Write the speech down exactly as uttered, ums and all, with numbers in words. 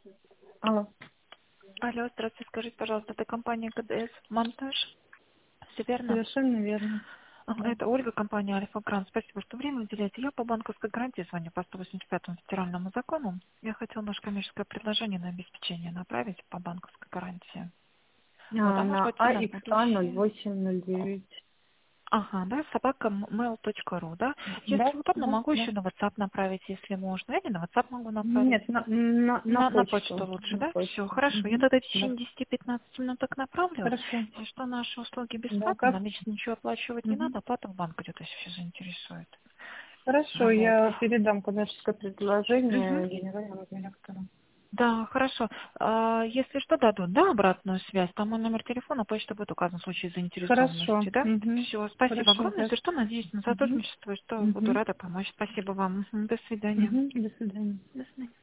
Алло, Алло, здравствуйте, скажите, пожалуйста, это компания КДС Монтаж? Все верно? совершенно верно. Ага, Да. это Ольга, компания Альфа Грант. Спасибо, что время уделяете. Я по банковской гарантии звоню по сто восемьдесят пятому федеральному закону. Я хотела наше коммерческое предложение на обеспечение направить по банковской гарантии. Вот, а А, может на быть, вы нас АХА ноль будущее? восемь ноль девять. Ага, да, собака mail точка ру, да? Да, Если удобно, да, могу да. еще на WhatsApp направить, если можно. Или на WhatsApp могу направить. Нет, на, на, на На, на почту. почту лучше, На да? Все, почту. хорошо. Я Мгм. тогда в Да. течение десяти-пятнадцати минуток направлю. Хорошо. Если что, наши услуги Да, бесплатные, как? налично ничего оплачивать не Мгм. надо, оплата в банк идет, если все заинтересует. Хорошо, А вот. я передам коммерческое Мгм. предложение генеральному директору. Да, хорошо. А, если что, дадут, да, обратную связь. Там мой номер телефона, почта будет указан в случае Хорошо. заинтересованности, да? Мгм. Все, спасибо Хорошо, огромное. да. Если что, надеюсь на Мгм. сотрудничество, и что буду Мгм. рада помочь. Спасибо вам. Мгм. До свидания. Мгм. До свидания. До свидания.